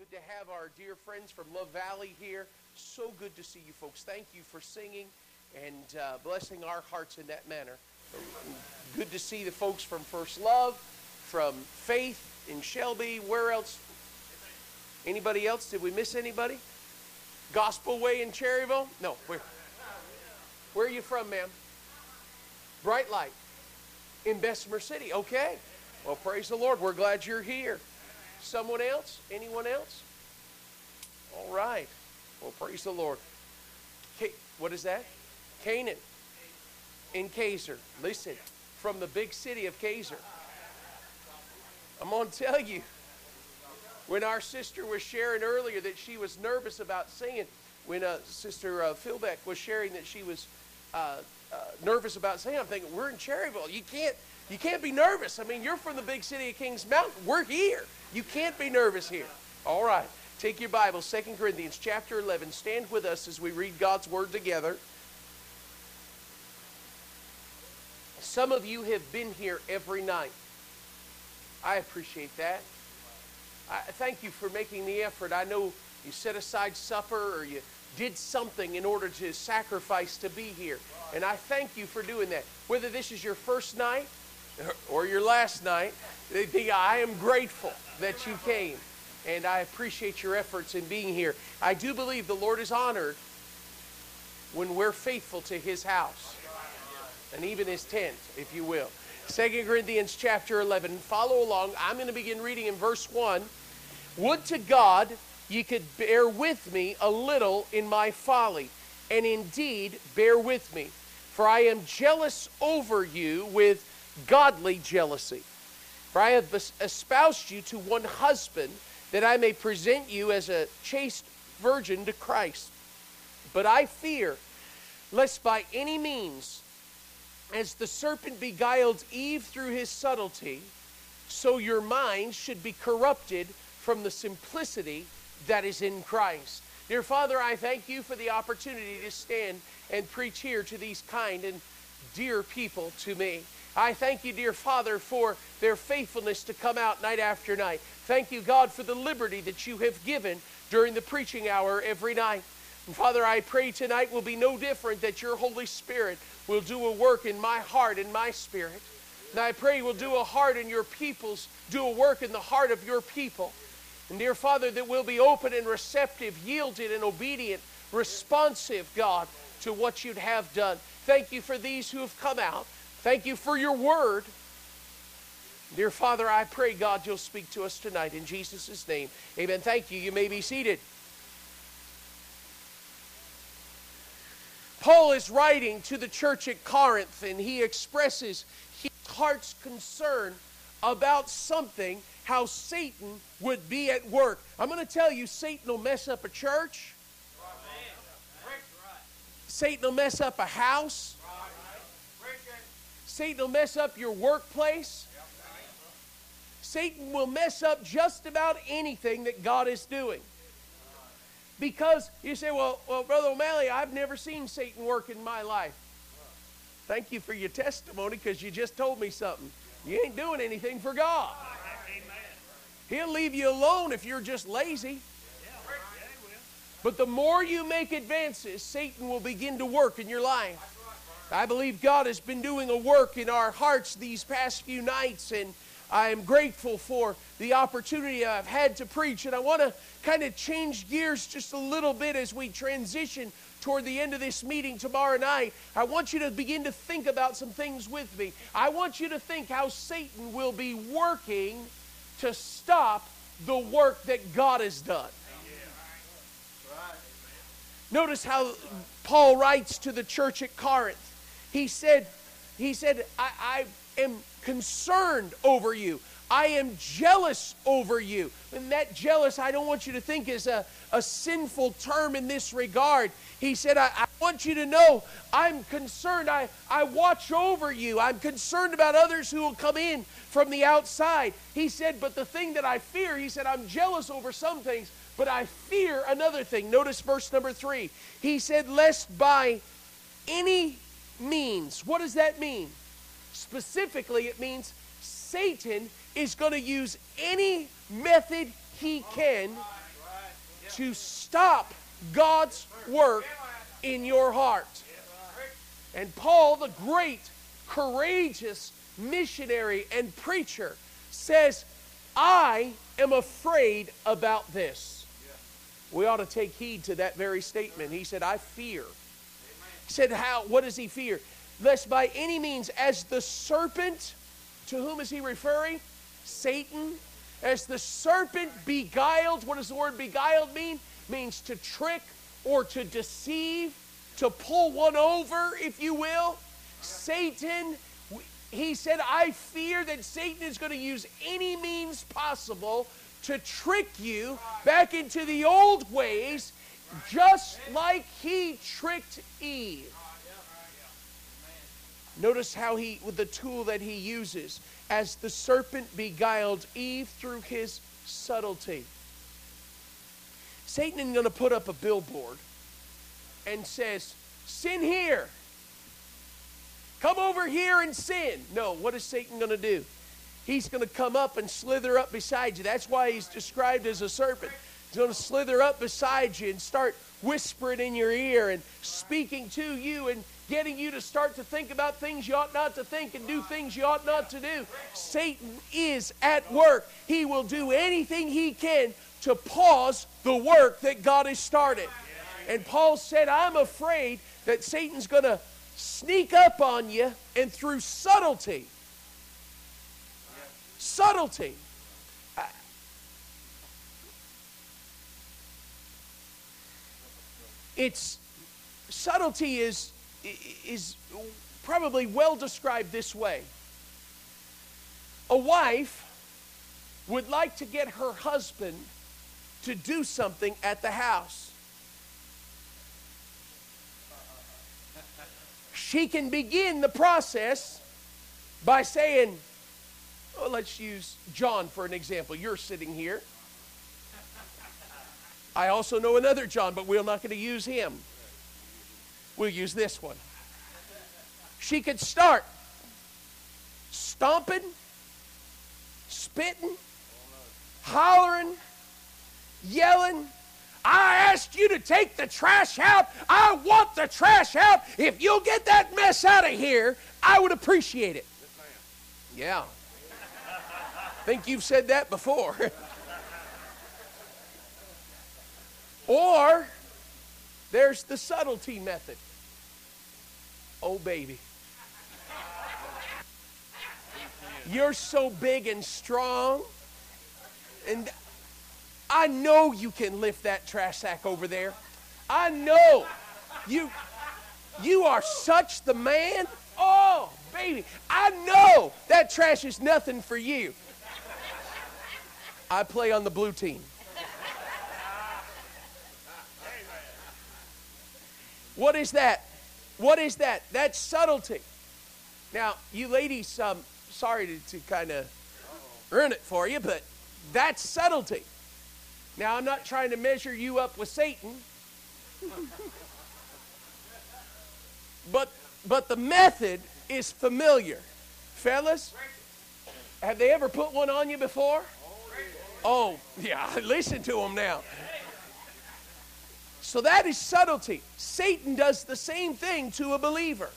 Good to have our dear friends from Love Valley here. So good to see you folks. Thank you for singing and blessing our hearts in that manner. Good to see the folks from First Love, from Faith in Shelby. Where else? Anybody else? Did we miss anybody? Gospel Way in Cherryville? No. Where are you from, ma'am? Bright Light in Bessemer City. Okay. Well, praise the Lord. We're glad you're here. Someone else? Anyone else? All right. Well, praise the Lord. What is that? Canaan in Kaiser. Listen, from the big city of Kaiser. I'm going to tell you, when our sister was sharing earlier that she was nervous about singing, when Sister Philbeck was sharing that she was nervous about singing, I'm thinking, we're in Cherryville. You can't be nervous. I mean, you're from the big city of Kings Mountain. We're here. You can't be nervous here. All right. Take your Bible, 2 Corinthians chapter 11. Stand with us as we read God's Word together. Some of you have been here every night. I appreciate that. I thank you for making the effort. I know you set aside supper or you did something in order to sacrifice to be here. And I thank you for doing that. Whether this is your first night or your last night, I am grateful that you came. And I appreciate your efforts in being here. I do believe the Lord is honored when we're faithful to His house. And even His tent, if you will. 2 Corinthians chapter 11. Follow along. I'm going to begin reading in verse 1. Would to God ye could bear with me a little in my folly, and indeed bear with me. For I am jealous over you with godly jealousy. For I have espoused you to one husband, that I may present you as a chaste virgin to Christ. But I fear, lest by any means, as the serpent beguiled Eve through his subtlety, so your minds should be corrupted from the simplicity that is in Christ. Dear Father, I thank you for the opportunity to stand and preach here to these kind and dear people to me. I thank you, dear Father, for their faithfulness to come out night after night. Thank you, God, for the liberty that you have given during the preaching hour every night. And Father, I pray tonight will be no different, that your Holy Spirit will do a work in my heart and my spirit. And I pray will do a work in the heart of your people. And dear Father, that we'll be open and receptive, yielded and obedient, responsive, God, to what you'd have done. Thank you for these who have come out. Thank you for your word. Dear Father, I pray, God, you'll speak to us tonight in Jesus' name. Amen. Thank you. You may be seated. Paul is writing to the church at Corinth, and he expresses his heart's concern about something, how Satan would be at work. I'm going to tell you, Satan will mess up a church. Satan will mess up a house. Satan will mess up your workplace. Satan will mess up just about anything that God is doing. Because you say, well, Brother O'Malley, I've never seen Satan work in my life. Thank you for your testimony, because you just told me something. You ain't doing anything for God. He'll leave you alone if you're just lazy. But the more you make advances, Satan will begin to work in your life. I believe God has been doing a work in our hearts these past few nights, and I am grateful for the opportunity I've had to preach. And I want to kind of change gears just a little bit as we transition toward the end of this meeting tomorrow night. I want you to begin to think about some things with me. I want you to think how Satan will be working to stop the work that God has done. Notice how Paul writes to the church at Corinth. He said, I am concerned over you. I am jealous over you. And that jealous, I don't want you to think is a sinful term in this regard. He said, I want you to know I'm concerned. I watch over you. I'm concerned about others who will come in from the outside. He said, but the thing that I fear, he said, I'm jealous over some things, but I fear another thing. Notice verse number 3. He said, lest by any means. What does that mean? Specifically, it means Satan is going to use any method he can to stop God's work in your heart. And Paul, the great, courageous missionary and preacher, says, I am afraid about this. We ought to take heed to that very statement. He said, I fear. He said, how? What does he fear? Lest by any means, as the serpent, to whom is he referring? Satan. As the serpent beguiled, what does the word beguiled mean? It means to trick or to deceive, to pull one over, if you will. Satan, he said, I fear that Satan is going to use any means possible to trick you back into the old ways, just like he tricked Eve. Notice how with the tool that he uses, as the serpent beguiled Eve through his subtlety. Satan is going to put up a billboard and says, sin here. Come over here and sin. No, what is Satan going to do? He's going to come up and slither up beside you. That's why he's described as a serpent. He's going to slither up beside you and start whispering in your ear and speaking to you and getting you to start to think about things you ought not to think and do things you ought not to do. Satan is at work. He will do anything he can to pause the work that God has started. And Paul said, I'm afraid that Satan's going to sneak up on you, and through subtlety, subtlety is probably well described this way. A wife would like to get her husband to do something at the house. She can begin the process by saying, well, let's use John for an example. You're sitting here. I also know another John, but we're not going to use him. We'll use this one. She could start stomping, spitting, hollering, yelling. I asked you to take the trash out. I want the trash out. If you'll get that mess out of here, I would appreciate it. Yeah. Think you've said that before. Or there's the subtlety method. Oh, baby. You're so big and strong. And I know you can lift that trash sack over there. I know. You are such the man. Oh, baby. I know that trash is nothing for you. I play on the blue team. What is that? What is that? That's subtlety. Now, you ladies, sorry to kind of ruin it for you, but that's subtlety. Now, I'm not trying to measure you up with Satan. But the method is familiar. Fellas, have they ever put one on you before? Oh, yeah, listen to them now. So that is subtlety. Satan does the same thing to a believer.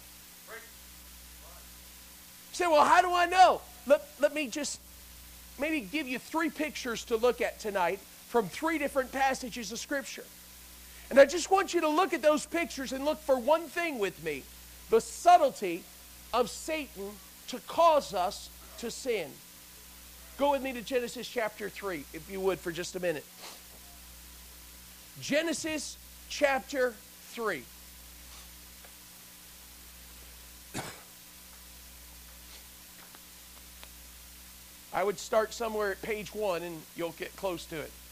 You say, well, how do I know? Let me just maybe give you 3 pictures to look at tonight from 3 different passages of Scripture. And I just want you to look at those pictures and look for one thing with me: the subtlety of Satan to cause us to sin. Go with me to Genesis chapter 3, if you would, for just a minute. Genesis chapter 3. I would start somewhere at page 1 and you'll get close to it.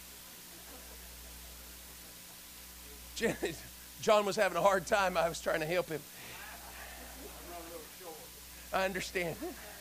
John was having a hard time. I was trying to help him. I understand.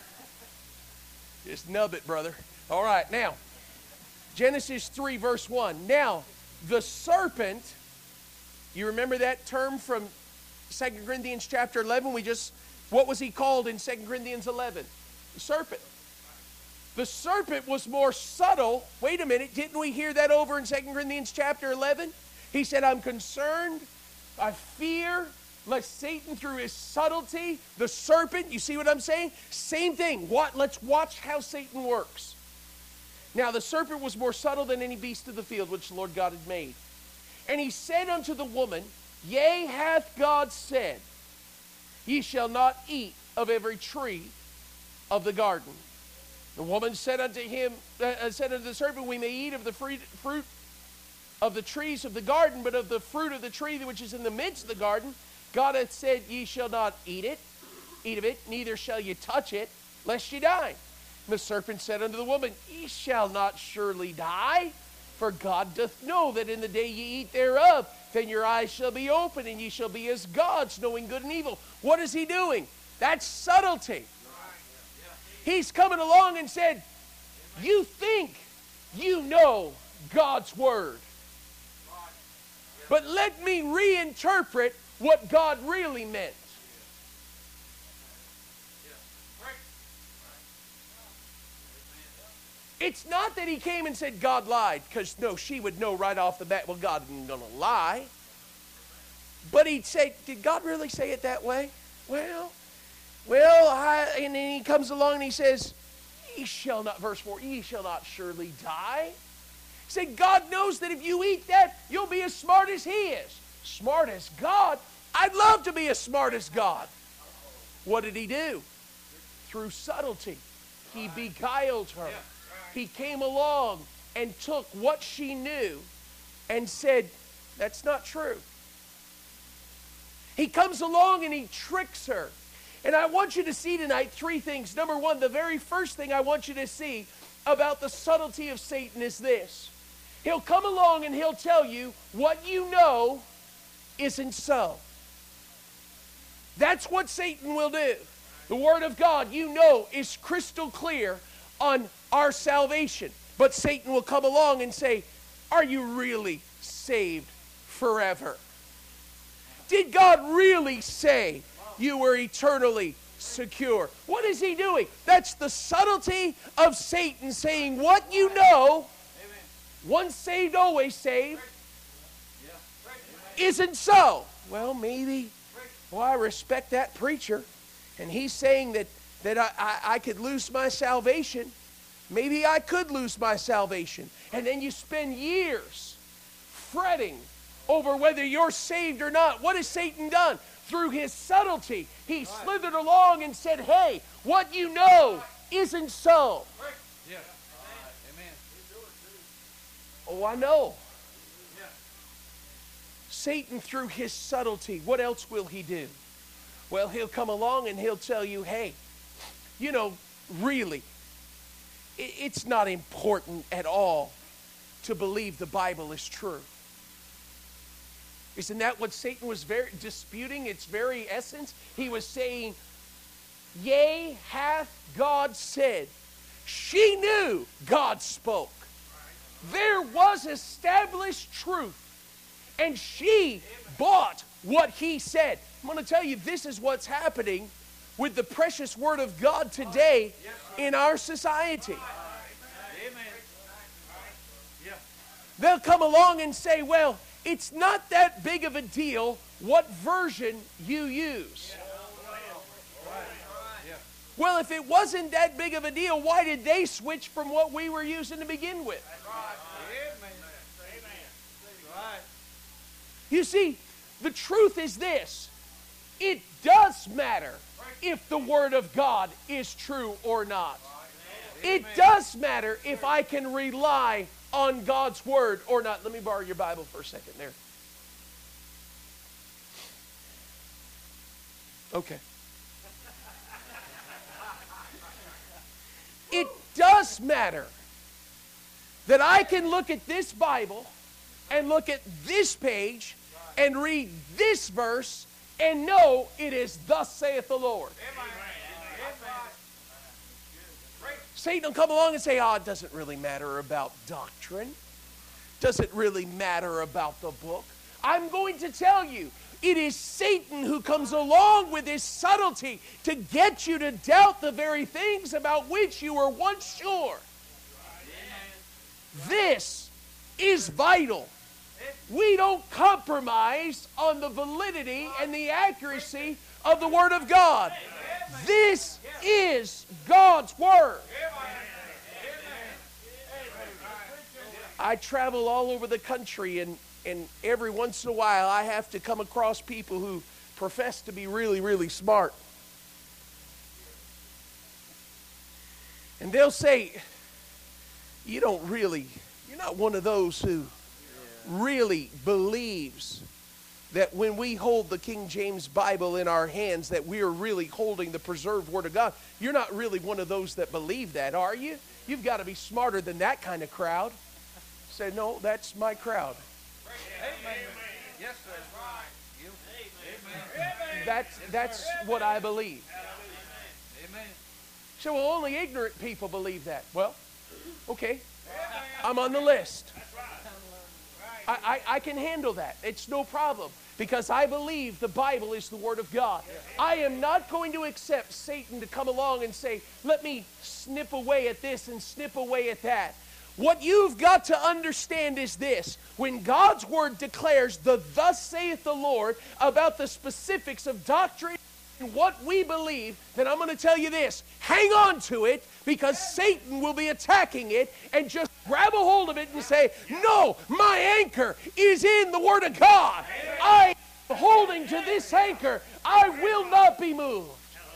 Just nub it, brother. All right, now, Genesis 3, verse 1. Now, the serpent, you remember that term from 2 Corinthians chapter 11? What was he called in 2 Corinthians 11? The serpent. The serpent was more subtle. Wait a minute, didn't we hear that over in 2 Corinthians chapter 11? He said, I'm concerned, I fear, lest Satan through his subtlety, the serpent, you see what I'm saying? Same thing. Let's watch how Satan works. Now the serpent was more subtle than any beast of the field which the Lord God had made. And he said unto the woman, Yea, hath God said, Ye shall not eat of every tree of the garden. The woman said unto the serpent, We may eat of the fruit of the trees of the garden, but of the fruit of the tree which is in the midst of the garden, God hath said, Ye shall not eat of it, neither shall ye touch it, lest ye die. And the serpent said unto the woman, Ye shall not surely die, for God doth know that in the day ye eat thereof, then your eyes shall be open, and ye shall be as gods, knowing good and evil. What is he doing? That's subtlety. He's coming along and said, you think you know God's word. But let me reinterpret what God really meant. It's not that he came and said God lied, because no, she would know right off the bat, well, God isn't going to lie. But he'd say, did God really say it that way? And then he comes along and he says, ye shall not, verse 4, ye shall not surely die. He said, God knows that if you eat that, you'll be as smart as he is. Smart as God? I'd love to be as smart as God. What did he do? Through subtlety, he beguiled her. He came along and took what she knew and said, that's not true. He comes along and he tricks her. And I want you to see tonight three things. Number one, the very first thing I want you to see about the subtlety of Satan is this. He'll come along and he'll tell you what you know isn't so. That's what Satan will do. The Word of God, you know, is crystal clear on our salvation. But Satan will come along and say, are you really saved forever? Did God really say you were eternally secure? What is he doing? That's the subtlety of Satan saying what you know, once saved, always saved, isn't so. Well, maybe, well, I respect that preacher, and he's saying that I could lose my salvation. Maybe I could lose my salvation. And then you spend years fretting over whether you're saved or not. What has Satan done? Through his subtlety, he slithered along and said, hey, what you know isn't so. Oh, I know. Satan, through his subtlety, what else will he do? Well, he'll come along and he'll tell you, hey, you know, really, it's not important at all to believe the Bible is true. Isn't that what Satan was disputing? Its very essence. He was saying, yea, hath God said. She knew God spoke. There was established truth. And she bought what he said. I'm going to tell you, this is what's happening with the precious Word of God today in our society. They'll come along and say, well, it's not that big of a deal what version you use. Well, if it wasn't that big of a deal, why did they switch from what we were using to begin with? You see, the truth is this. It does matter if the Word of God is true or not. It does matter if I can rely on God's Word or not. Let me borrow your Bible for a second there. Okay. It does matter that I can look at this Bible and look at this page and read this verse and know it is thus saith the Lord. Satan will come along and say, it doesn't really matter about doctrine. Doesn't really matter about the book. I'm going to tell you, It is Satan who comes along with his subtlety to get you to doubt the very things about which you were once sure. This is vital. We don't compromise on the validity and the accuracy of the Word of God. This is God's Word. I travel all over the country, and every once in a while I have to come across people who profess to be really, really smart. And they'll say, you're not one of those who really believes that when we hold the King James Bible in our hands that we are really holding the preserved Word of God. You're not really one of those that believe that, are you? You've got to be smarter than that kind of crowd. Say, no, that's my crowd. Amen. Yes, sir. That's what I believe. Amen. So, well, only ignorant people believe that. Well, okay, I'm on the list. I can handle that. It's no problem because I believe the Bible is the Word of God. I am not going to accept Satan to come along and say, let me snip away at this and snip away at that. What you've got to understand is this. When God's Word declares the thus saith the Lord about the specifics of doctrine and what we believe, then I'm going to tell you this. Hang on to it because Satan will be attacking it, and just grab a hold of it and say, no, my anchor is in the Word of God. I am holding to this anchor. I will not be moved.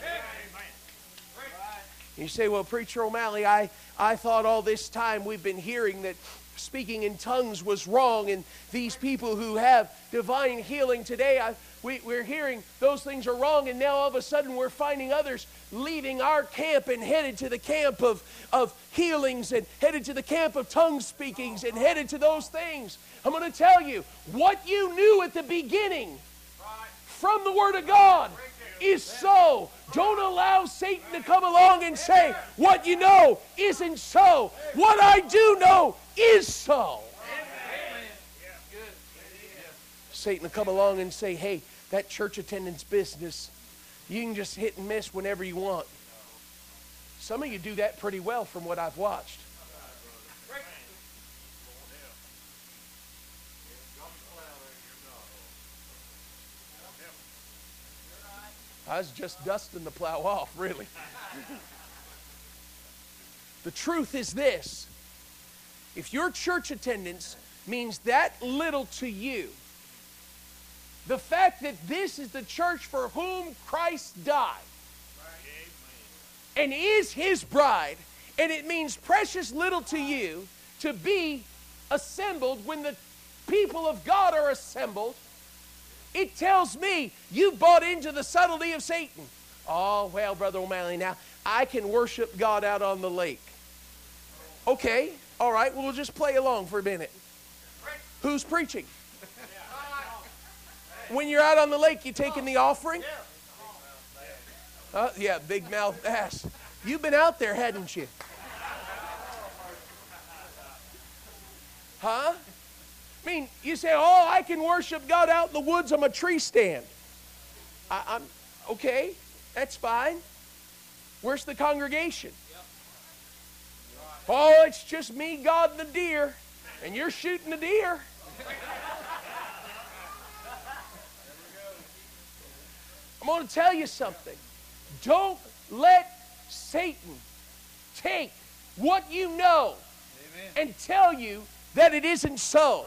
You say, well, Preacher O'Malley, I thought all this time we've been hearing that speaking in tongues was wrong, and these people who have divine healing today, we're hearing those things are wrong, and now all of a sudden we're finding others leaving our camp and headed to the camp of healings and headed to the camp of tongue speakings and headed to those things. I'm going to tell you, what you knew at the beginning from the Word of God is so. Don't allow Satan to come along and say, what you know isn't so. What I do know is so. Satan will come along and say, hey, that church attendance business, you can just hit and miss whenever you want. Some of you do that pretty well from what I've watched. I was just dusting the plow off, really. The truth is this. If your church attendance means that little to you, the fact that this is the church for whom Christ died and is His bride, and it means precious little to you to be assembled when the people of God are assembled, it tells me you've bought into the subtlety of Satan. Oh, well, Brother O'Malley, now I can worship God out on the lake. Okay, all right, well, we'll just play along for a minute. Who's preaching? When you're out on the lake, you taking the offering? Yeah, big mouth ass. You've been out there, hadn't you? Huh? I mean, you say, oh, I can worship God out in the woods on a tree stand. I'm okay, that's fine. Where's the congregation? Oh, it's just me, God, and the deer, and you're shooting the deer. I'm going to tell you something. Don't let Satan take what you know and tell you that it isn't so.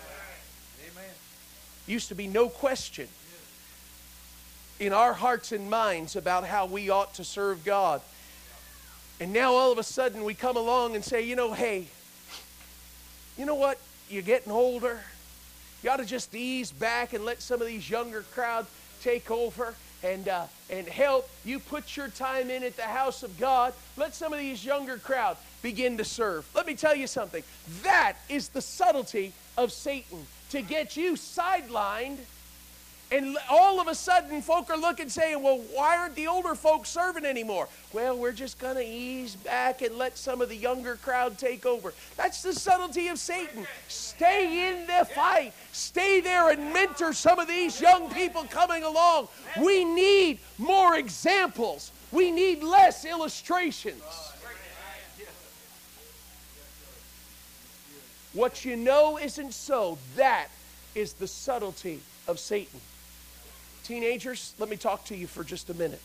Used to be no question in our hearts and minds about how we ought to serve God. And now all of a sudden we come along and say, hey, you know what? You're getting older. You ought to just ease back and let some of these younger crowds take over and help. You put your time in at the house of God. Let some of these younger crowd begin to serve. Let me tell you something. That is the subtlety of Satan, to get you sidelined And all of a sudden, folk are looking saying, well, why aren't the older folks serving anymore? Well, we're just going to ease back and let some of the younger crowd take over. That's the subtlety of Satan. Stay in the fight. Stay there and mentor some of these young people coming along. We need more examples. We need less illustrations. What you know isn't so. That is the subtlety of Satan. Teenagers, let me talk to you for just a minute.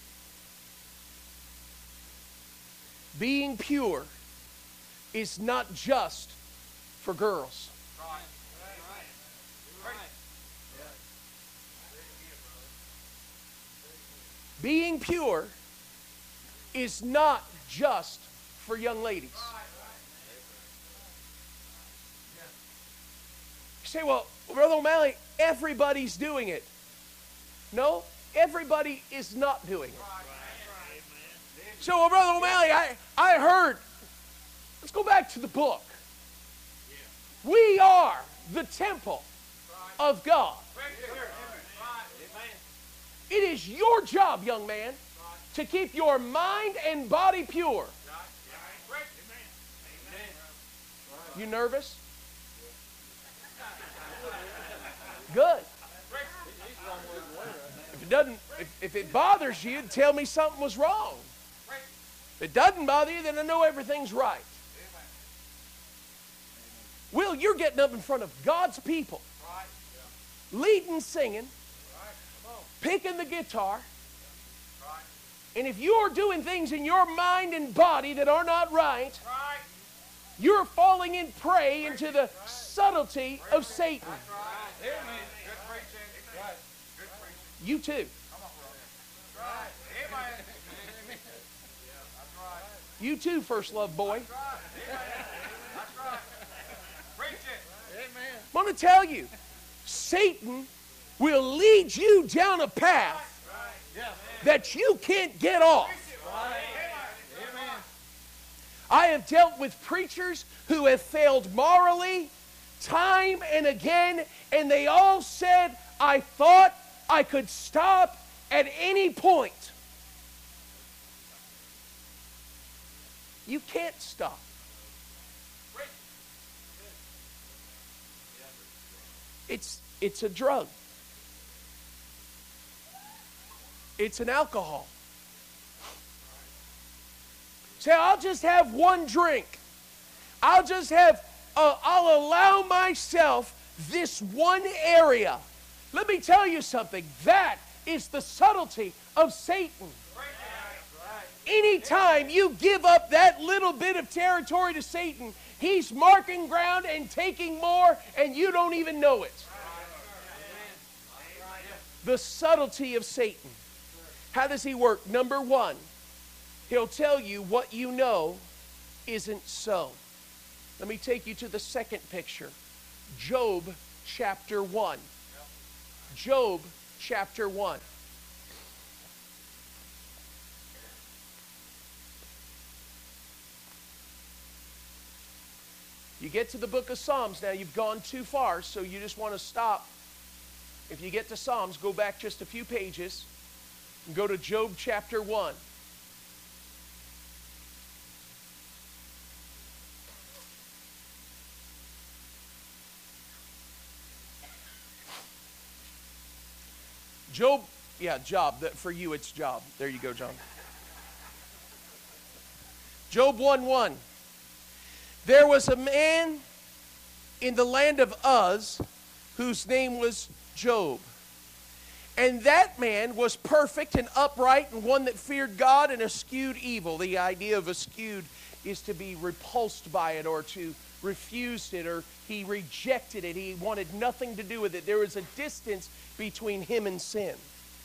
Being pure is not just for girls. Being pure is not just for young ladies. You say, well, Brother O'Malley, everybody's doing it. No, everybody is not doing it. So, well, Brother O'Malley, I heard. Let's go back to the book. We are the temple of God. It is your job, young man, to keep your mind and body pure. You nervous? Good. If it bothers you, tell me something was wrong. If it doesn't bother you, then I know everything's right. Will, you're getting up in front of God's people, leading, singing, picking the guitar, and if you're doing things in your mind and body that are not right, you're falling in prey into the subtlety of Satan. You too. You too, first love boy. I'm going to tell you, Satan will lead you down a path that you can't get off. I have dealt with preachers who have failed morally time and again, and they all said, I thought I could stop at any point. You can't stop. It's a drug. It's an alcohol. Say, I'll just have one drink. I'll allow myself this one area. Let me tell you something. That is the subtlety of Satan. Anytime you give up that little bit of territory to Satan, he's marking ground and taking more, and you don't even know it. The subtlety of Satan. How does he work? Number one, he'll tell you what you know isn't so. Let me take you to the second picture. Job chapter 1. Job chapter 1. You get to the book of Psalms now, you've gone too far, so you just want to stop. If you get to Psalms, go back just a few pages and go to Job chapter 1. Job, job. For you, it's job. There you go, John. Job 1:1. There was a man in the land of Uz whose name was Job. And that man was perfect and upright and one that feared God and eschewed evil. The idea of eschewed is to be repulsed by it or to refuse it, or he rejected it. He wanted nothing to do with it. There was a distance between him and sin.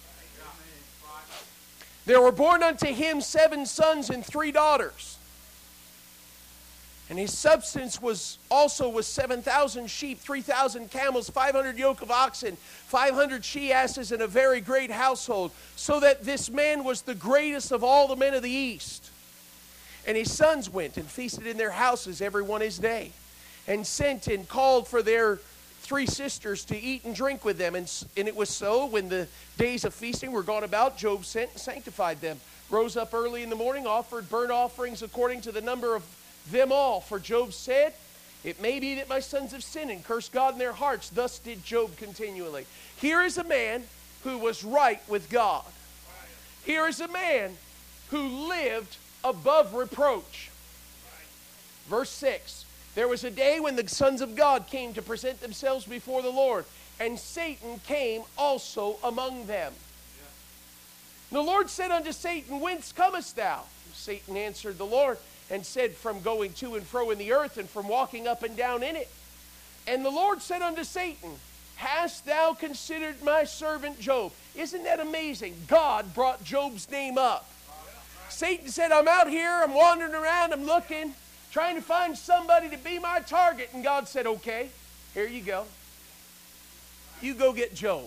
There were born unto him 7 sons and 3 daughters. And his substance was 7,000 sheep, 3,000 camels, 500 yoke of oxen, 500 she-asses, and a very great household, so that this man was the greatest of all the men of the east. And his sons went and feasted in their houses every one his day, and sent and called for their 3 sisters to eat and drink with them. And it was so, when the days of feasting were gone about, Job sent and sanctified them, rose up early in the morning, offered burnt offerings according to the number of them all. For Job said, it may be that my sons have sinned and cursed God in their hearts. Thus did Job continually. Here is a man who was right with God. Here is a man who lived above reproach. Verse 6. There was a day when the sons of God came to present themselves before the Lord, and Satan came also among them. The Lord said unto Satan, whence comest thou? Satan answered the Lord and said, from going to and fro in the earth, and from walking up and down in it. And the Lord said unto Satan, hast thou considered my servant Job? Isn't that amazing? God brought Job's name up. Satan said, I'm out here, I'm wandering around, I'm looking, trying to find somebody to be my target. And God said, okay, here you go. You go get Job.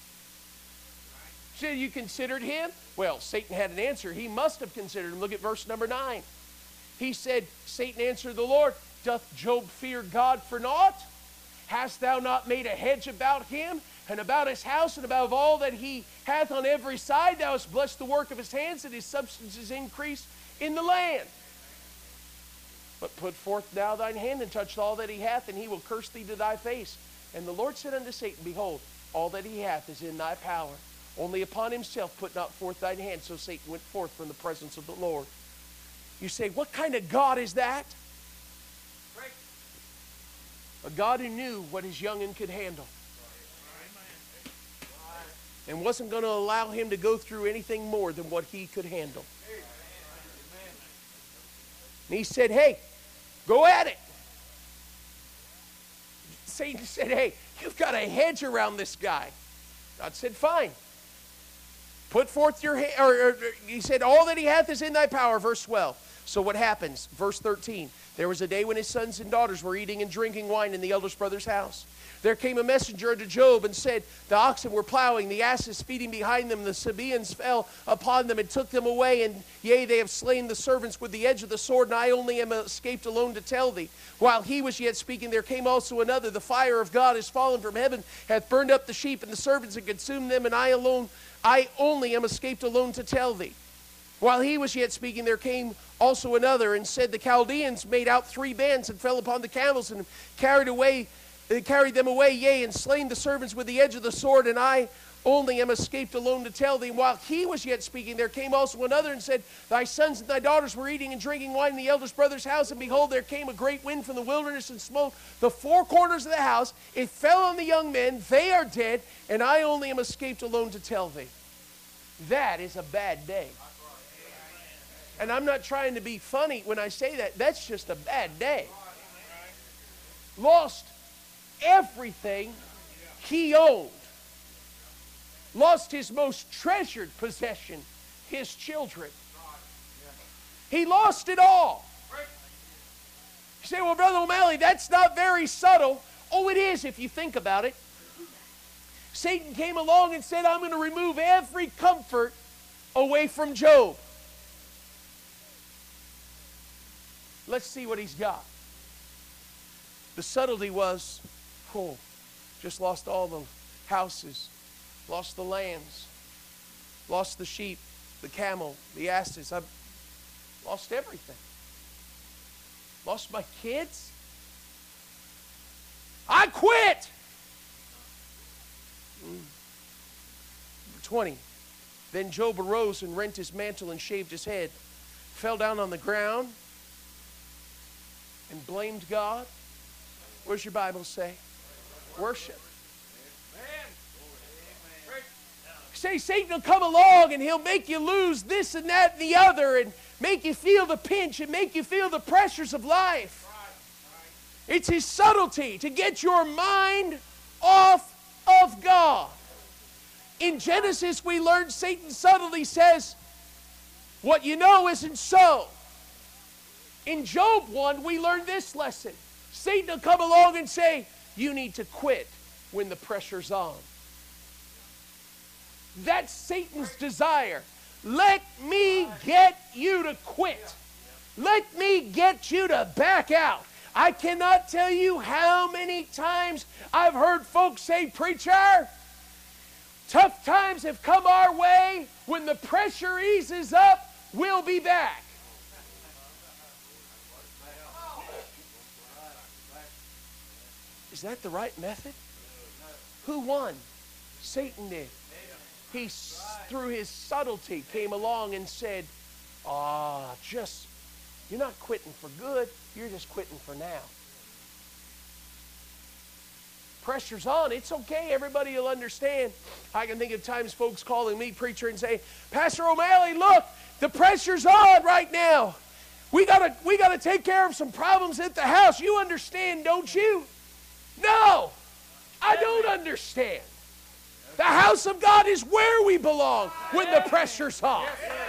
So you considered him? Well, Satan had an answer. He must have considered him. Look at verse number 9. He said, Satan answered the Lord, doth Job fear God for naught? Hast thou not made a hedge about him, and about his house, and about all that he hath on every side? Thou hast blessed the work of his hands, and his substance is increased in the land. But put forth now thine hand, and touch all that he hath, and he will curse thee to thy face. And the Lord said unto Satan, behold, all that he hath is in thy power. Only upon himself put not forth thine hand. So Satan went forth from the presence of the Lord. You say, what kind of God is that? A God who knew what his young'un could handle, and wasn't going to allow him to go through anything more than what he could handle. And he said, hey, go at it. Satan said, hey, you've got a hedge around this guy. God said, fine. Put forth your hand. Or he said, all that he hath is in thy power. Verse 12. So what happens? Verse 13. There was a day when his sons and daughters were eating and drinking wine in the eldest brother's house. There came a messenger unto Job and said, the oxen were plowing, the asses feeding behind them, the Sabaeans fell upon them and took them away, and yea, they have slain the servants with the edge of the sword, and I only am escaped alone to tell thee. While he was yet speaking, there came also another, the fire of God is fallen from heaven, hath burned up the sheep and the servants, and consumed them, and I only am escaped alone to tell thee. While he was yet speaking, there came also another, and said, the Chaldeans made out 3 bands, and fell upon the camels, and carried them away, yea, and slain the servants with the edge of the sword, and I only am escaped alone to tell thee. And while he was yet speaking, there came also another, and said, thy sons and thy daughters were eating and drinking wine in the eldest brother's house, and behold, there came a great wind from the wilderness, and smote the 4 corners of the house. It fell on the young men, they are dead, and I only am escaped alone to tell thee. That is a bad day. And I'm not trying to be funny when I say that. That's just a bad day. Lost everything he owned. Lost his most treasured possession, his children. He lost it all. You say, well, Brother O'Malley, that's not very subtle. Oh, it is if you think about it. Satan came along and said, I'm going to remove every comfort away from Job. Let's see what he's got. The subtlety was, just lost all the houses, lost the lands, lost the sheep, the camel, the asses. I've lost everything. Lost my kids. I quit. 20. Then Job arose and rent his mantle and shaved his head, fell down on the ground, and blamed God. What does your Bible say? Worship. Say Satan will come along and he'll make you lose this and that and the other, and make you feel the pinch and make you feel the pressures of life. It's his subtlety to get your mind off of God. In Genesis, we learned Satan subtly says, what you know isn't so. In Job 1, we learned this lesson. Satan will come along and say, you need to quit when the pressure's on. That's Satan's desire. Let me get you to quit. Let me get you to back out. I cannot tell you how many many times I've heard folks say, preacher, tough times have come our way. When the pressure eases up, we'll be back. Is that the right method? Who won? Satan did. He, through his subtlety, came along and said, you're not quitting for good, you're just quitting for now. Pressure's on, it's okay, everybody will understand. I can think of times folks calling me preacher and say, Pastor O'Malley, look, the pressure's on right now. We gotta take care of some problems at the house. You understand, don't you? No, I don't understand. The house of God is where we belong when the pressure's on.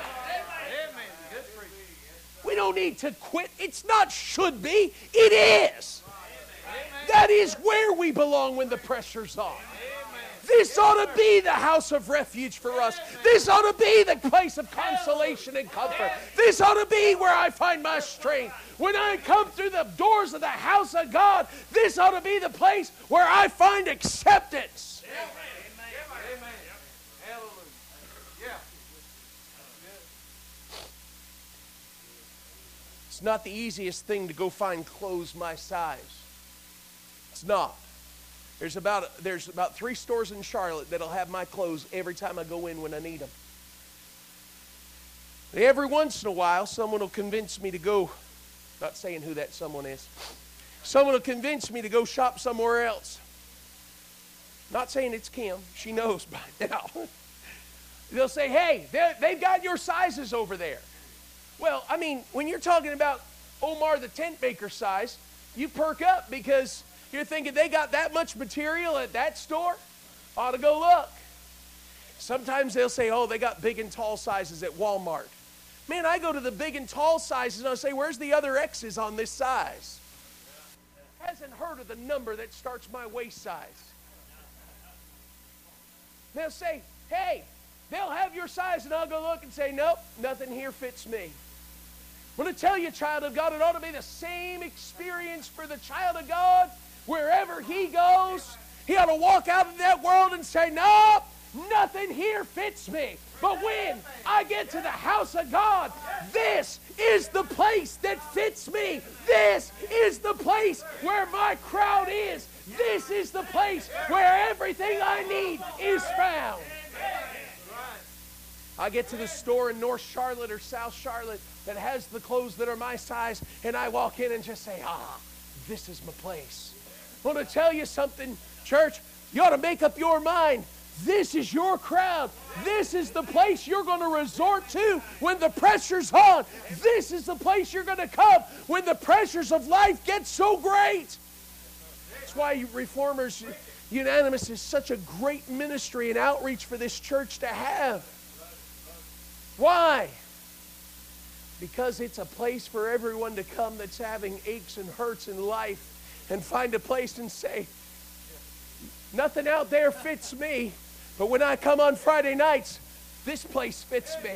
We don't need to quit. It's not should be. It is. That is where we belong when the pressure's on. This ought to be the house of refuge for us. This ought to be the place of consolation and comfort. This ought to be where I find my strength. When I come through the doors of the house of God, this ought to be the place where I find acceptance. Amen. Hallelujah. Yeah. It's not the easiest thing to go find clothes my size. It's not. There's about 3 stores in Charlotte that'll have my clothes every time I go in when I need them. Every once in a while, someone will convince me to go, not saying who that someone is, someone will convince me to go shop somewhere else. Not saying it's Kim. She knows by now. They'll say, hey, they've got your sizes over there. Well, I mean, when you're talking about Omar the tent maker size, you perk up because you're thinking they got that much material at that store? Ought to go look. Sometimes they'll say, oh, they got big and tall sizes at Walmart. Man, I go to the big and tall sizes and I'll say, where's the other X's on this size? Hasn't heard of the number that starts my waist size. They'll say, hey, they'll have your size, and I'll go look and say, nope, nothing here fits me. I'm going to tell you, child of God, it ought to be the same experience for the child of God. Wherever he goes, he ought to walk out in that world and say, nope, nothing here fits me. But when I get to the house of God, this is the place that fits me. This is the place where my crowd is. This is the place where everything I need is found. I get to the store in North Charlotte or South Charlotte that has the clothes that are my size, and I walk in and just say, this is my place. I want to tell you something, church. You ought to make up your mind. This is your crowd. This is the place you're going to resort to when the pressure's on. This is the place you're going to come when the pressures of life get so great. That's why Reformers Unanimous is such a great ministry and outreach for this church to have. Why? Because it's a place for everyone to come that's having aches and hurts in life and find a place and say, nothing out there fits me, but when I come on Friday nights, this place fits me.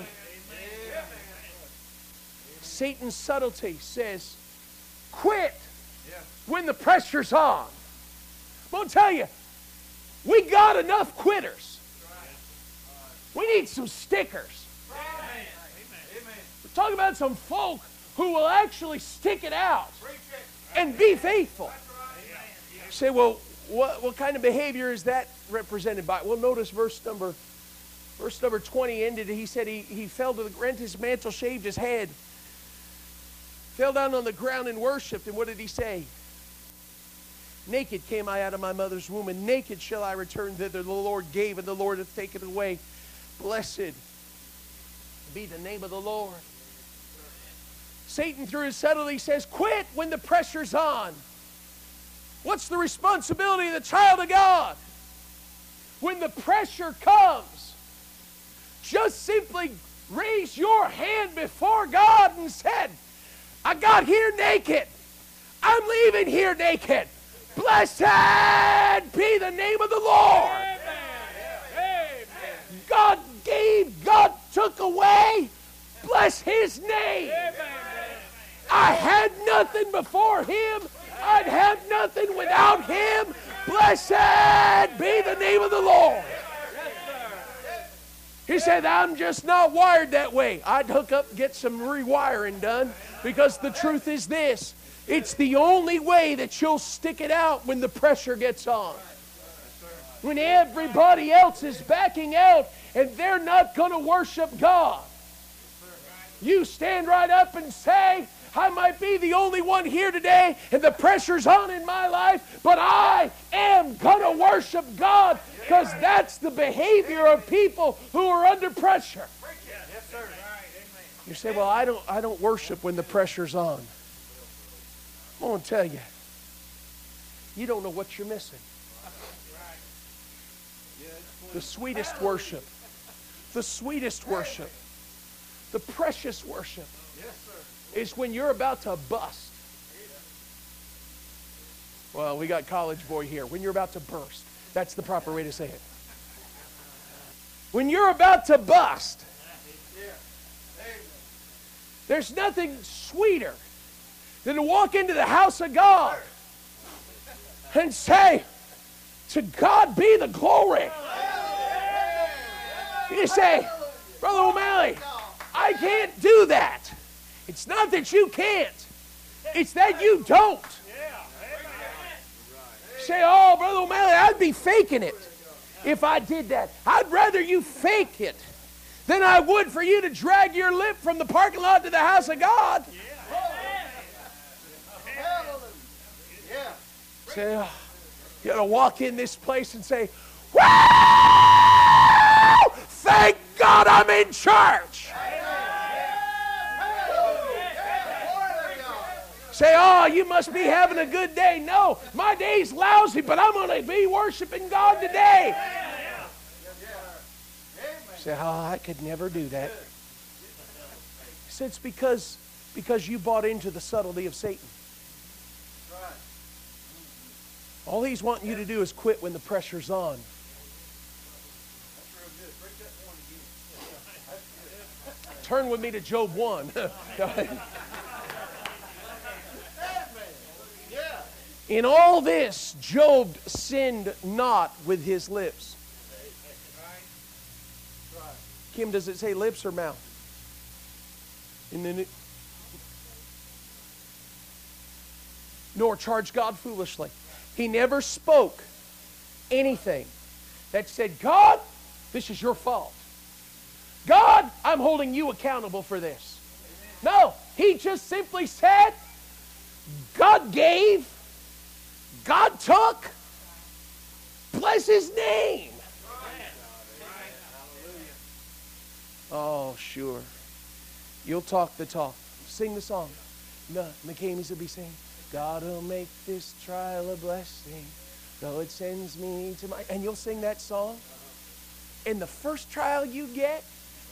Satan's subtlety says, quit when the pressure's on. I'm going to tell you, we got enough quitters. We need some stickers. We're talking about some folk who will actually stick it out and be faithful. You say, well, what kind of behavior is that represented by? Well, notice verse number 20 ended. He said he fell to the ground, his mantle, shaved his head, fell down on the ground and worshipped. And what did he say? Naked came I out of my mother's womb, and naked shall I return thither. The Lord gave, and the Lord hath taken away. Blessed be the name of the Lord. Satan, through his subtlety, says, quit when the pressure's on. What's the responsibility of the child of God? When the pressure comes, just simply raise your hand before God and said, I got here naked. I'm leaving here naked. Blessed be the name of the Lord. Amen. God gave, God took away. Bless his name. I had nothing before him. I'd have nothing without Him. Blessed be the name of the Lord. He said, I'm just not wired that way. I'd hook up and get some rewiring done, because the truth is this. It's the only way that you'll stick it out when the pressure gets on. When everybody else is backing out and they're not going to worship God. You stand right up and say, I might be the only one here today and the pressure's on in my life, but I am going to worship God, because that's the behavior of people who are under pressure. You say, well, I don't worship when the pressure's on. I'm going to tell you, you don't know what you're missing. The sweetest worship, the precious worship is when you're about to bust. Well, we got college boy here. When you're about to burst. That's the proper way to say it. When you're about to bust, there's nothing sweeter than to walk into the house of God and say, to God be the glory. You say, Brother O'Malley, I can't do that. It's not that you can't. It's that you don't. Say, oh, Brother O'Malley, I'd be faking it if I did that. I'd rather you fake it than I would for you to drag your lip from the parking lot to the house of God. Say, oh, you got to walk in this place and say, woo! Thank God I'm in church. Say, oh, you must be having a good day. No, my day's lousy, but I'm going to be worshiping God today. Say, oh, I could never do that. He said, it's because you bought into the subtlety of Satan. All he's wanting you to do is quit when the pressure's on. Turn with me to Job 1. In all this, Job sinned not with his lips. Kim, does it say lips or mouth? Nor charged God foolishly. He never spoke anything that said, God, this is your fault. God, I'm holding you accountable for this. No, he just simply said, God gave, God took, bless His name. Oh, sure. You'll talk the talk. Sing the song. No, McCammy's will be singing. God will make this trial a blessing, though it sends me to my... And you'll sing that song. And the first trial you get,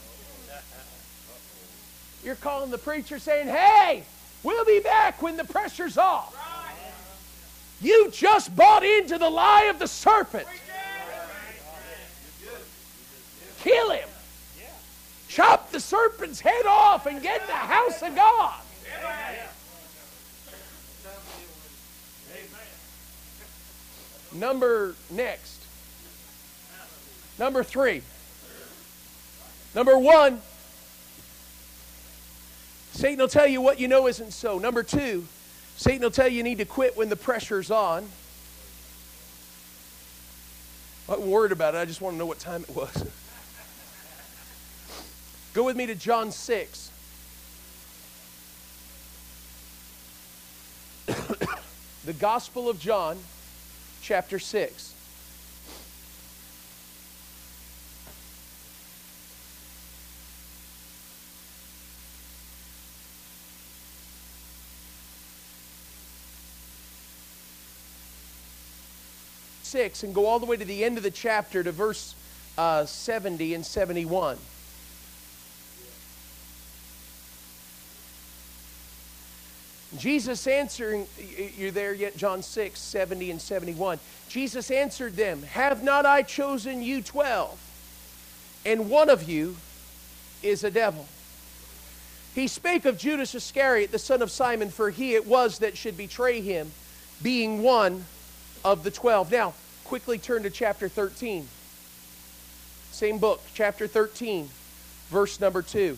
you're calling the preacher saying, hey, we'll be back when the pressure's off. You just bought into the lie of the serpent. Kill him. Chop the serpent's head off and get in the house of God. Number 3. Number 1, Satan will tell you what you know isn't so. Number 2, Satan will tell you need to quit when the pressure's on. I'm not worried about it. I just want to know what time it was. Go with me to John 6. The Gospel of John, chapter 6. And go all the way to the end of the chapter to verse 70 and 71. Jesus answering, you're there yet? John 6, 70 and 71. Jesus answered them, have not I chosen you 12? And one of you is a devil. He spake of Judas Iscariot, the son of Simon, for he it was that should betray him. being one of the 12. Now, quickly turn to chapter 13. Same book, chapter 13, verse number 2.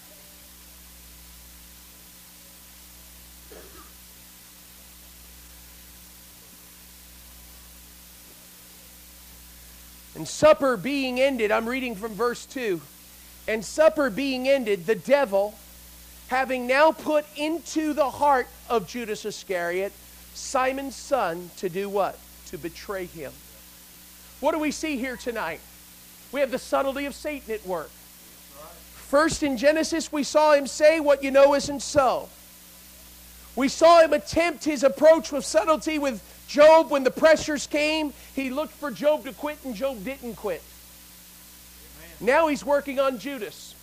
And supper being ended, I'm reading from verse 2. And supper being ended, the devil, having now put into the heart of Judas Iscariot, Simon's son, to do what? To betray him. What do we see here tonight? We have the subtlety of Satan at work. First in Genesis, we saw him say, what you know isn't so. We saw him attempt his approach with subtlety with Job. When the pressures came, he looked for Job to quit, and Job didn't quit. Amen. Now he's working on Judas.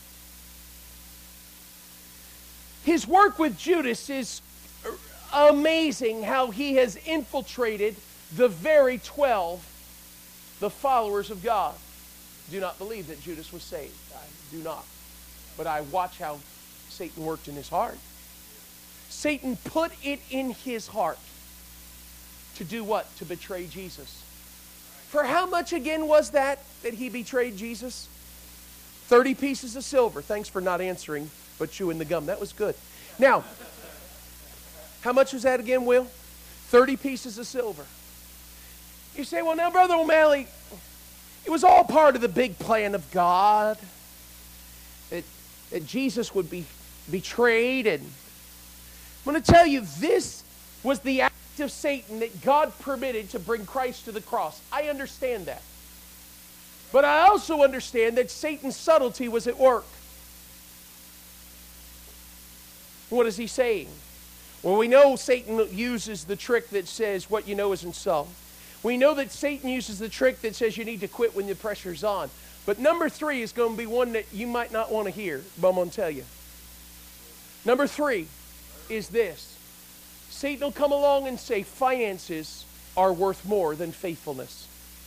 His work with Judas is amazing, how he has infiltrated the very 12, the followers of God. Do not believe that Judas was saved. I do not. But I watch how Satan worked in his heart. Satan put it in his heart to do what? To betray Jesus. For how much again was that he betrayed Jesus? 30 pieces of silver. Thanks for not answering, but chewing the gum. That was good. Now, how much was that again, Will? 30 pieces of silver. You say, well, now, Brother O'Malley, it was all part of the big plan of God. That Jesus would be betrayed. And I'm going to tell you, this was the act of Satan that God permitted to bring Christ to the cross. I understand that. But I also understand that Satan's subtlety was at work. What is he saying? Well, we know Satan uses the trick that says what you know isn't so. We know that Satan uses the trick that says you need to quit when the pressure's on. But number 3 is going to be one that you might not want to hear, but I'm going to tell you. Number 3 is this. Satan will come along and say finances are worth more than faithfulness.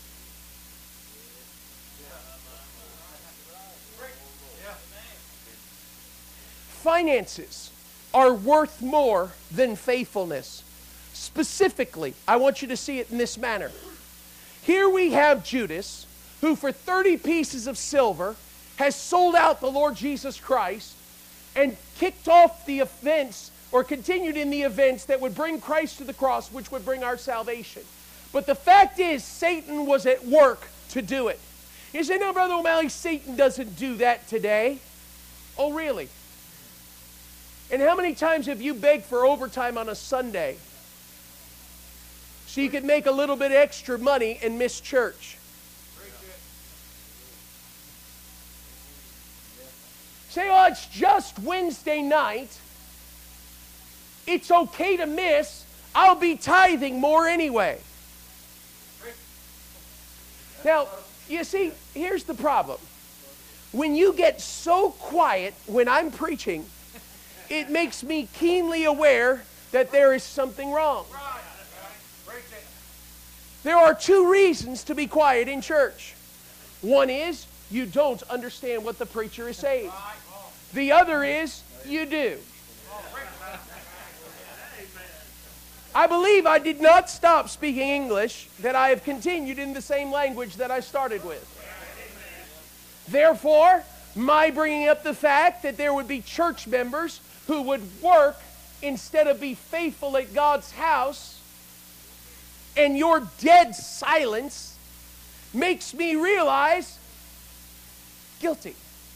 Finances are worth more than faithfulness. Specifically, I want you to see it in this manner. Here we have Judas, who for 30 pieces of silver has sold out the Lord Jesus Christ and kicked off the events, or continued in the events that would bring Christ to the cross, which would bring our salvation. But the fact is, Satan was at work to do it. You say, no, Brother O'Malley, Satan doesn't do that today. Oh, really? And how many times have you begged for overtime on a Sunday so you could make a little bit extra money and miss church? Say, oh, it's just Wednesday night. It's okay to miss. I'll be tithing more anyway. Now, you see, here's the problem. When you get so quiet when I'm preaching, it makes me keenly aware that there is something wrong. There are 2 reasons to be quiet in church. One is you don't understand what the preacher is saying. The other is you do. I believe I did not stop speaking English, that I have continued in the same language that I started with. Therefore, my bringing up the fact that there would be church members who would work instead of be faithful at God's house, and your dead silence makes me realize guilty.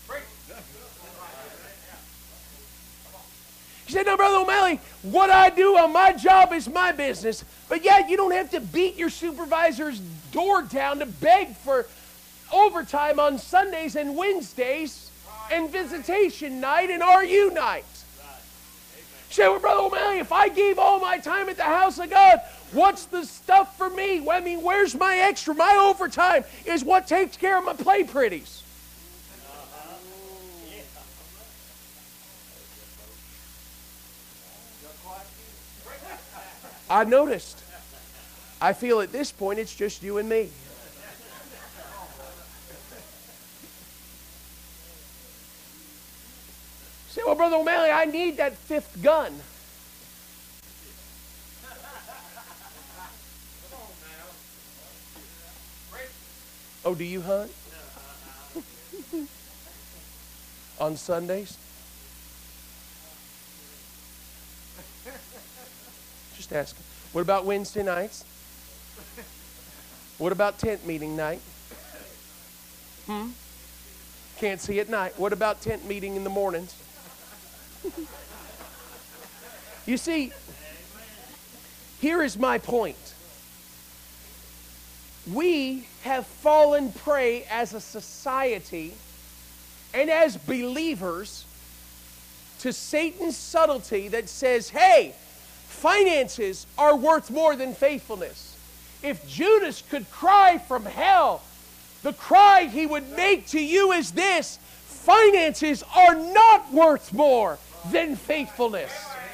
You said, no, Brother O'Malley, what I do on my job is my business. But yet you don't have to beat your supervisor's door down to beg for overtime on Sundays and Wednesdays and visitation night and RU night. You say, well, Brother O'Malley, if I gave all my time at the house of God, what's the stuff for me? Well, I mean, where's my extra? My overtime is what takes care of my play pretties. I noticed. I feel at this point it's just you and me. Say, well, Brother O'Malley, I need that 5th gun. Oh, do you hunt? On Sundays? Just asking. What about Wednesday nights? What about tent meeting night? Can't see at night. What about tent meeting in the mornings? You see, here is my point. We have fallen prey as a society and as believers to Satan's subtlety that says, hey, finances are worth more than faithfulness. If Judas could cry from hell, the cry he would make to you is this: finances are not worth more than faithfulness.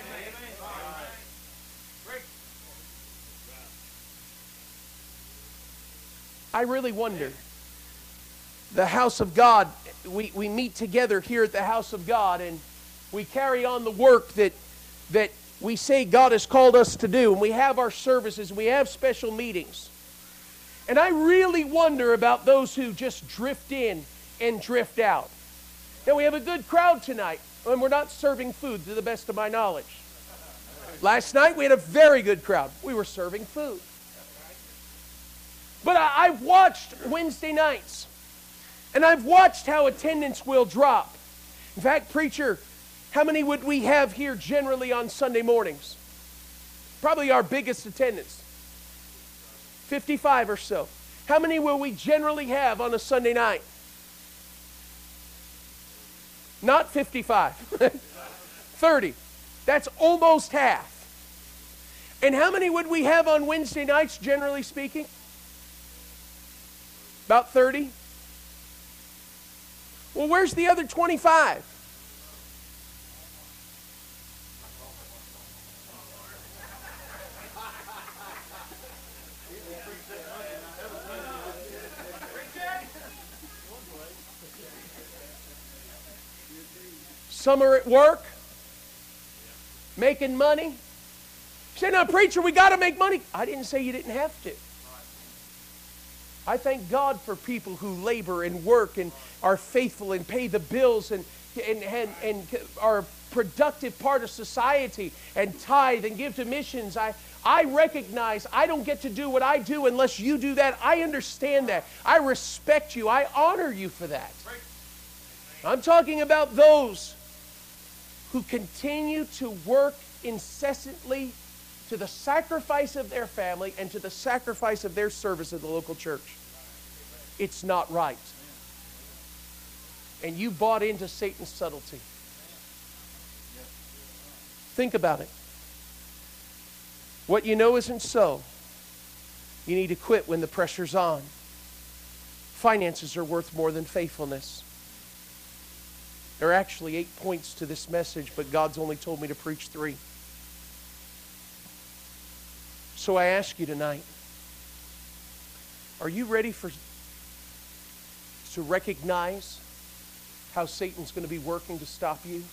I really wonder. The house of God, we meet together here at the house of God, and we carry on the work that we say God has called us to do. And we have our services, we have special meetings. And I really wonder about those who just drift in and drift out. Now, we have a good crowd tonight, and we're not serving food to the best of my knowledge. Last night, we had a very good crowd. We were serving food. But I've watched Wednesday nights, and I've watched how attendance will drop. In fact, preacher, how many would we have here generally on Sunday mornings? Probably our biggest attendance. 55 or so. How many will we generally have on a Sunday night? Not 55. 30. That's almost half. And how many would we have on Wednesday nights, generally speaking? About 30? Well, where's the other 25? Some are at work, making money. You say, now, preacher, we got to make money. I didn't say you didn't have to. I thank God for people who labor and work and are faithful and pay the bills and are a productive part of society and tithe and give to missions. I recognize I don't get to do what I do unless you do that. I understand that. I respect you. I honor you for that. I'm talking about those who continue to work incessantly to the sacrifice of their family and to the sacrifice of their service at the local church. It's not right. And you bought into Satan's subtlety. Think about it. What you know isn't so. You need to quit when the pressure's on. Finances are worth more than faithfulness. There are actually 8 points to this message, but God's only told me to preach 3. So I ask you tonight, are you ready to recognize how Satan's going to be working to stop you?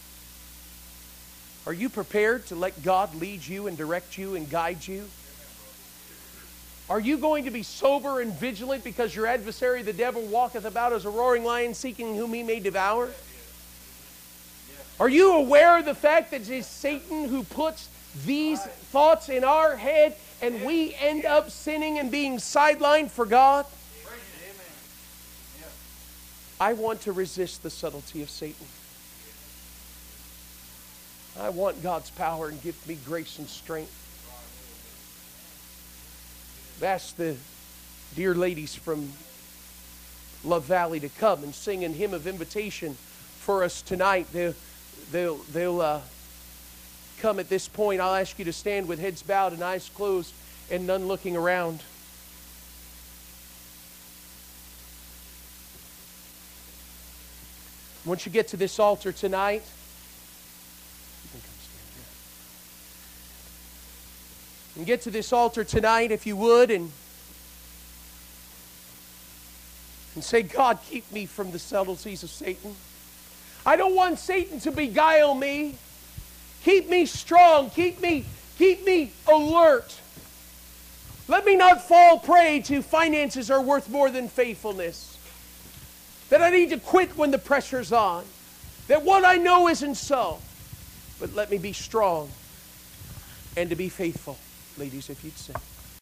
Are you prepared to let God lead you and direct you and guide you? Are you going to be sober and vigilant because your adversary, the devil, walketh about as a roaring lion seeking whom he may devour? Are you aware of the fact that it is Satan who puts these thoughts in our head and we end up sinning and being sidelined for God? I want to resist the subtlety of Satan. I want God's power and give me grace and strength. I've asked the dear ladies from Love Valley to come and sing a hymn of invitation for us tonight. They'll come at this point. I'll ask you to stand with heads bowed and eyes closed and none looking around. Once you get to this altar tonight, you can come stand here. And get to this altar tonight, if you would, and say, God, keep me from the subtleties of Satan. I don't want Satan to beguile me. Keep me strong. Keep me alert. Let me not fall prey to finances are worth more than faithfulness. That I need to quit when the pressure's on. That what I know isn't so. But let me be strong and to be faithful. Ladies, if you'd sing.